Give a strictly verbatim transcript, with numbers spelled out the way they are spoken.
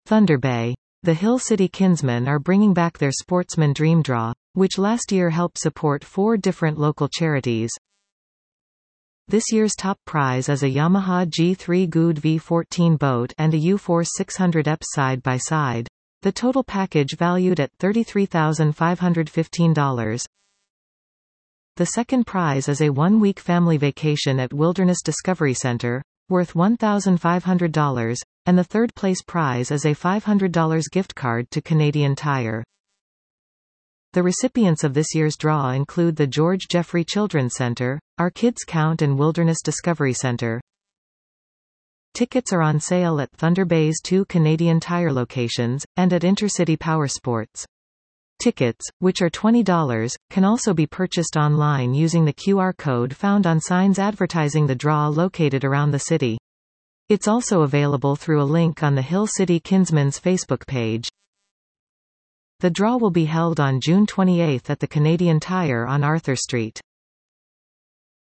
Thunder Bay. The Hill City Kinsmen are bringing back their Sportsman Dream Draw, which last year helped support four different local charities. This year's top prize is a Yamaha G three Good V fourteen boat and a U Force six hundred E P S side-by-side. The total package valued at thirty-three thousand five hundred fifteen dollars. The second prize is a one-week family vacation at Wilderness Discovery Center, worth one thousand five hundred dollars, and the third place prize is a five hundred dollars gift card to Canadian Tire. The recipients of this year's draw include the George Jeffrey Children's Center, Our Kids Count and Wilderness Discovery Center. Tickets are on sale at Thunder Bay's two Canadian Tire locations, and at Intercity Powersports. Tickets, which are twenty dollars, can also be purchased online using the Q R code found on signs advertising the draw located around the city. It's also available through a link on the Hill City Kinsmen's Facebook page. The draw will be held on June twenty-eighth at the Canadian Tire on Arthur Street.